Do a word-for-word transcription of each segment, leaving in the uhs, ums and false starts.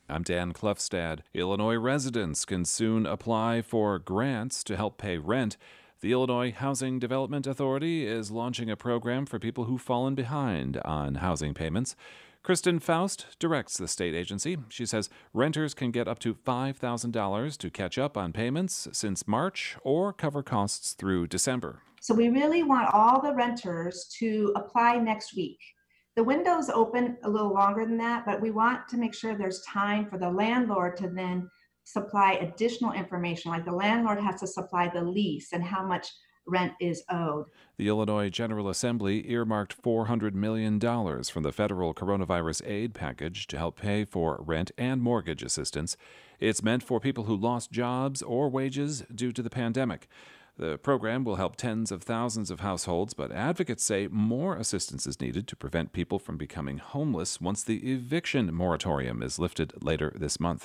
I'm Dan Klefstad. Illinois residents can soon apply for grants to help pay rent. The Illinois Housing Development Authority is launching a program for people who've fallen behind on housing payments. Kristen Faust directs the state agency. She says renters can get up to five thousand dollars to catch up on payments since March or cover costs through December. So we really want all the renters to apply next week. The window's open a little longer than that, but we want to make sure there's time for the landlord to then supply additional information, like the landlord has to supply the lease and how much rent is owed. The Illinois General Assembly earmarked four hundred million dollars from the federal coronavirus aid package to help pay for rent and mortgage assistance. It's meant for people who lost jobs or wages due to the pandemic. The program will help tens of thousands of households, but advocates say more assistance is needed to prevent people from becoming homeless once the eviction moratorium is lifted later this month.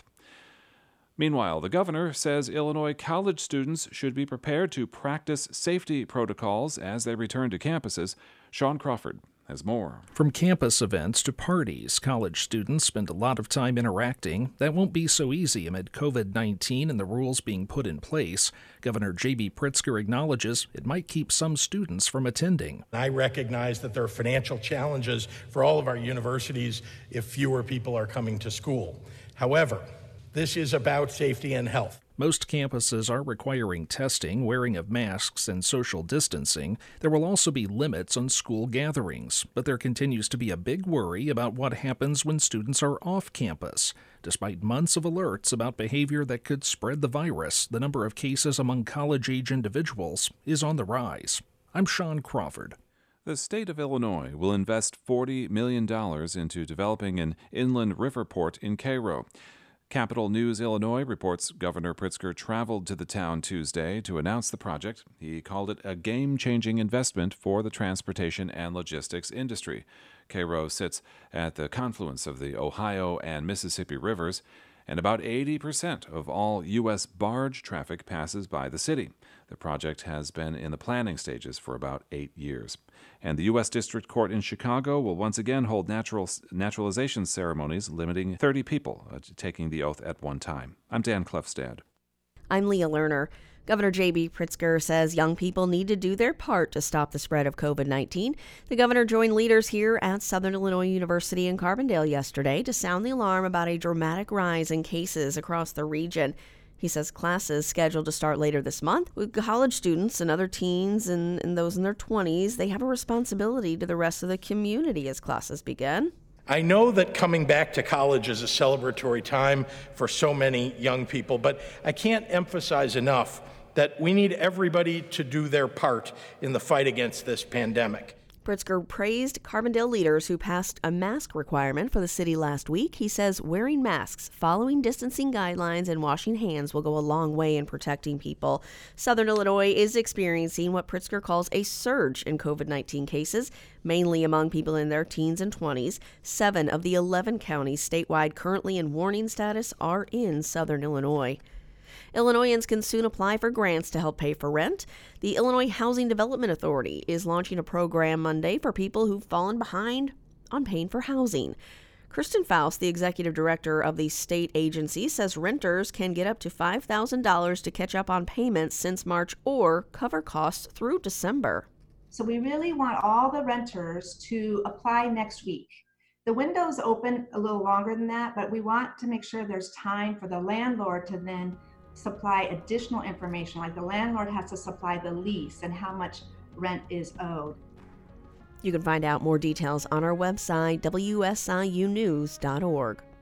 Meanwhile, the governor says Illinois college students should be prepared to practice safety protocols as they return to campuses. Sean Crawford has more. From campus events to parties, college students spend a lot of time interacting. That won't be so easy amid covid nineteen and the rules being put in place. Governor J B Pritzker acknowledges it might keep some students from attending. I recognize that there are financial challenges for all of our universities if fewer people are coming to school. However, this is about safety and health. Most campuses are requiring testing, wearing of masks, and social distancing. There will also be limits on school gatherings, but there continues to be a big worry about what happens when students are off campus. Despite months of alerts about behavior that could spread the virus, the number of cases among college-age individuals is on the rise. I'm Sean Crawford. The state of Illinois will invest forty million dollars into developing an inland river port in Cairo. Capital News Illinois reports Governor Pritzker traveled to the town Tuesday to announce the project. He called it a game-changing investment for the transportation and logistics industry. Cairo sits at the confluence of the Ohio and Mississippi rivers, and about eighty percent of all U S barge traffic passes by the city. The project has been in the planning stages for about eight years. And the U S District Court in Chicago will once again hold natural, naturalization ceremonies, limiting thirty people uh, taking the oath at one time. I'm Dan Klefstad. I'm Leah Lerner. Governor J B Pritzker says young people need to do their part to stop the spread of covid nineteen. The governor joined leaders here at Southern Illinois University in Carbondale yesterday to sound the alarm about a dramatic rise in cases across the region. He says classes scheduled to start later this month. With college students and other teens and, and those in their twenties, they have a responsibility to the rest of the community as classes begin. I know that coming back to college is a celebratory time for so many young people, but I can't emphasize enough that we need everybody to do their part in the fight against this pandemic. Pritzker praised Carbondale leaders who passed a mask requirement for the city last week. He says wearing masks, following distancing guidelines, and washing hands will go a long way in protecting people. Southern Illinois is experiencing what Pritzker calls a surge in covid nineteen cases, mainly among people in their teens and twenties. Seven of the eleven counties statewide currently in warning status are in Southern Illinois. Illinoisans can soon apply for grants to help pay for rent. The Illinois Housing Development Authority is launching a program Monday for people who've fallen behind on paying for housing. Kristen Faust, the executive director of the state agency, says renters can get up to five thousand dollars to catch up on payments since March or cover costs through December. So we really want all the renters to apply next week. The window's open a little longer than that, but we want to make sure there's time for the landlord to then supply additional information, like the landlord has to supply the lease and how much rent is owed. You can find out more details on our website, W S I U news dot org.